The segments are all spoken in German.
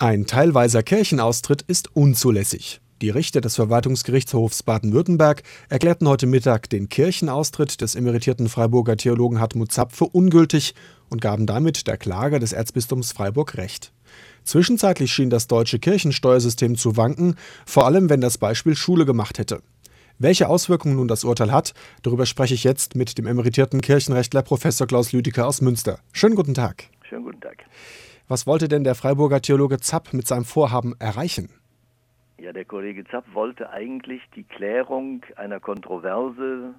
Ein teilweiser Kirchenaustritt ist unzulässig. Die Richter des Verwaltungsgerichtshofs Baden-Württemberg erklärten heute Mittag den Kirchenaustritt des emeritierten Freiburger Theologen Hartmut Zapp für ungültig und gaben damit der Klage des Erzbistums Freiburg Recht. Zwischenzeitlich schien das deutsche Kirchensteuersystem zu wanken, vor allem wenn das Beispiel Schule gemacht hätte. Welche Auswirkungen nun das Urteil hat, darüber spreche ich jetzt mit dem emeritierten Kirchenrechtler Professor Klaus Lüdicke aus Münster. Schönen guten Tag. Schönen guten Tag. Was wollte denn der Freiburger Theologe Zapp mit seinem Vorhaben erreichen? Ja, der Kollege Zapp wollte eigentlich die Klärung einer Kontroverse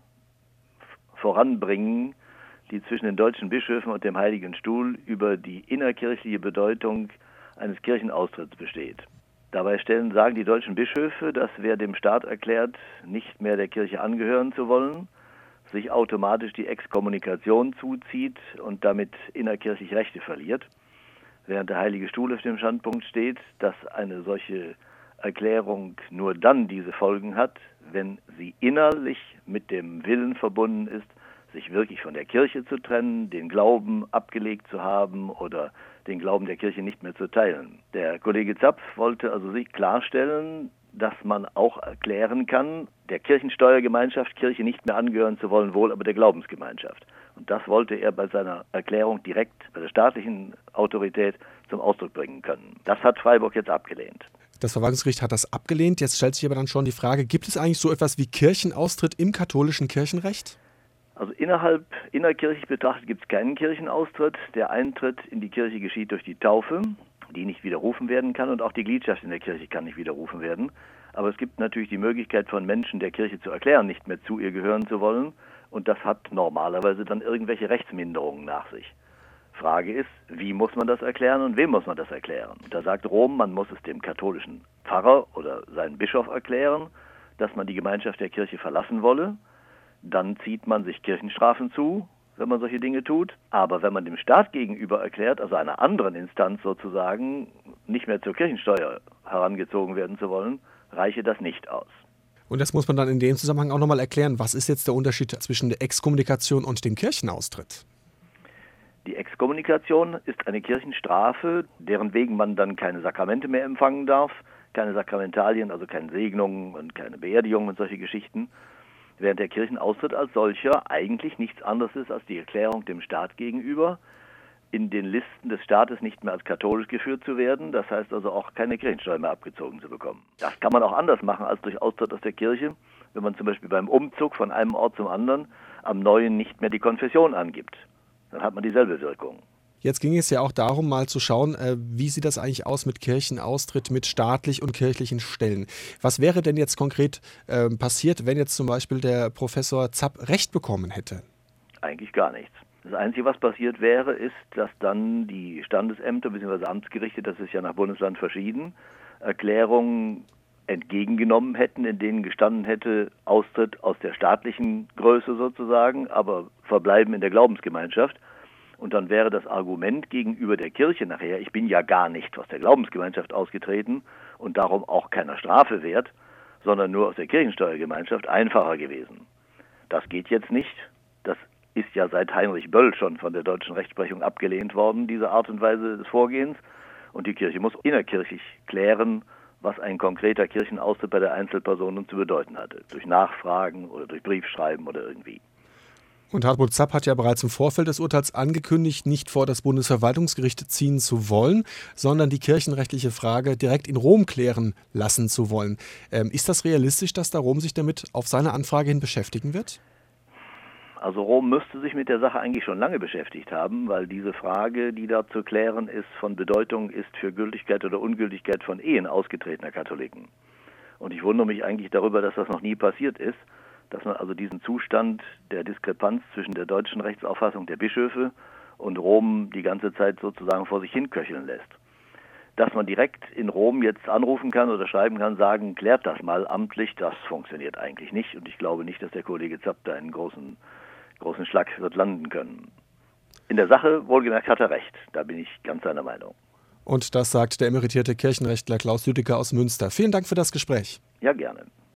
voranbringen, die zwischen den deutschen Bischöfen und dem Heiligen Stuhl über die innerkirchliche Bedeutung eines Kirchenaustritts besteht. Dabei sagen die deutschen Bischöfe, dass wer dem Staat erklärt, nicht mehr der Kirche angehören zu wollen, sich automatisch die Exkommunikation zuzieht und damit innerkirchliche Rechte verliert, während der Heilige Stuhl auf dem Standpunkt steht, dass eine solche Erklärung nur dann diese Folgen hat, wenn sie innerlich mit dem Willen verbunden ist, sich wirklich von der Kirche zu trennen, den Glauben abgelegt zu haben oder den Glauben der Kirche nicht mehr zu teilen. Der Kollege Zapp wollte also sich klarstellen, dass man auch erklären kann, der Kirchensteuergemeinschaft, Kirche nicht mehr angehören zu wollen, wohl aber der Glaubensgemeinschaft. Und das wollte er bei seiner Erklärung direkt bei der staatlichen Autorität zum Ausdruck bringen können. Das hat Freiburg jetzt abgelehnt. Das Verwaltungsgericht hat das abgelehnt. Jetzt stellt sich aber dann schon die Frage, gibt es eigentlich so etwas wie Kirchenaustritt im katholischen Kirchenrecht? Also innerkirchlich betrachtet gibt es keinen Kirchenaustritt. Der Eintritt in die Kirche geschieht durch die Taufe, die nicht widerrufen werden kann, und auch die Gliedschaft in der Kirche kann nicht widerrufen werden. Aber es gibt natürlich die Möglichkeit von Menschen, der Kirche zu erklären, nicht mehr zu ihr gehören zu wollen. Und das hat normalerweise dann irgendwelche Rechtsminderungen nach sich. Frage ist, wie muss man das erklären und wem muss man das erklären? Da sagt Rom, man muss es dem katholischen Pfarrer oder seinem Bischof erklären, dass man die Gemeinschaft der Kirche verlassen wolle. Dann zieht man sich Kirchenstrafen zu, wenn man solche Dinge tut. Aber wenn man dem Staat gegenüber erklärt, also einer anderen Instanz sozusagen, nicht mehr zur Kirchensteuer herangezogen werden zu wollen, reiche das nicht aus. Und das muss man dann in dem Zusammenhang auch nochmal erklären. Was ist jetzt der Unterschied zwischen der Exkommunikation und dem Kirchenaustritt? Die Exkommunikation ist eine Kirchenstrafe, deren wegen man dann keine Sakramente mehr empfangen darf, keine Sakramentalien, also keine Segnungen und keine Beerdigungen und solche Geschichten, während der Kirchenaustritt als solcher eigentlich nichts anderes ist als die Erklärung dem Staat gegenüber, in den Listen des Staates nicht mehr als katholisch geführt zu werden, das heißt also auch keine Kirchensteuer mehr abgezogen zu bekommen. Das kann man auch anders machen als durch Austritt aus der Kirche, wenn man zum Beispiel beim Umzug von einem Ort zum anderen am Neuen nicht mehr die Konfession angibt. Dann hat man dieselbe Wirkung. Jetzt ging es ja auch darum, mal zu schauen, wie sieht das eigentlich aus mit Kirchenaustritt, mit staatlich und kirchlichen Stellen. Was wäre denn jetzt konkret passiert, wenn jetzt zum Beispiel der Professor Zapp Recht bekommen hätte? Eigentlich gar nichts. Das Einzige, was passiert wäre, ist, dass dann die Standesämter bzw. Amtsgerichte, das ist ja nach Bundesland verschieden, Erklärungen entgegengenommen hätten, in denen gestanden hätte, Austritt aus der staatlichen Größe sozusagen, aber verbleiben in der Glaubensgemeinschaft. Und dann wäre das Argument gegenüber der Kirche nachher, ich bin ja gar nicht aus der Glaubensgemeinschaft ausgetreten und darum auch keiner Strafe wert, sondern nur aus der Kirchensteuergemeinschaft, einfacher gewesen. Das geht jetzt nicht. Das ist ja seit Heinrich Böll schon von der deutschen Rechtsprechung abgelehnt worden, diese Art und Weise des Vorgehens. Und die Kirche muss innerkirchlich klären, was ein konkreter Kirchenaustritt bei der Einzelperson zu bedeuten hatte. Durch Nachfragen oder durch Briefschreiben oder irgendwie. Und Hartmut Zapp hat ja bereits im Vorfeld des Urteils angekündigt, nicht vor das Bundesverwaltungsgericht ziehen zu wollen, sondern die kirchenrechtliche Frage direkt in Rom klären lassen zu wollen. Ist das realistisch, dass da Rom sich damit auf seine Anfrage hin beschäftigen wird? Also Rom müsste sich mit der Sache eigentlich schon lange beschäftigt haben, weil diese Frage, die da zu klären ist, von Bedeutung ist für Gültigkeit oder Ungültigkeit von Ehen ausgetretener Katholiken. Und ich wundere mich eigentlich darüber, dass das noch nie passiert ist, dass man also diesen Zustand der Diskrepanz zwischen der deutschen Rechtsauffassung der Bischöfe und Rom die ganze Zeit sozusagen vor sich hin köcheln lässt. Dass man direkt in Rom jetzt anrufen kann oder schreiben kann, sagen, klärt das mal amtlich, das funktioniert eigentlich nicht. Und ich glaube nicht, dass der Kollege Zapp da einen großen Schlag wird landen können. In der Sache, wohlgemerkt, hat er recht. Da bin ich ganz seiner Meinung. Und das sagt der emeritierte Kirchenrechtler Klaus Lüdicke aus Münster. Vielen Dank für das Gespräch. Ja, gerne.